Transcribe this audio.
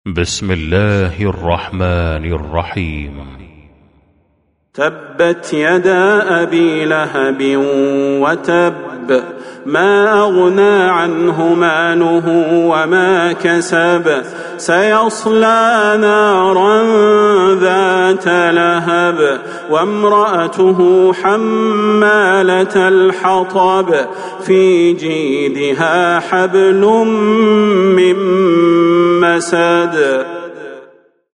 بسم الله الرحمن الرحيم. تبت يدا أبي لهب وتب ما أغنى عنه ماله وما كسب سيصلى نارا ذات لهب وامرأته حمالة الحطب في جيدها حبل من مسد.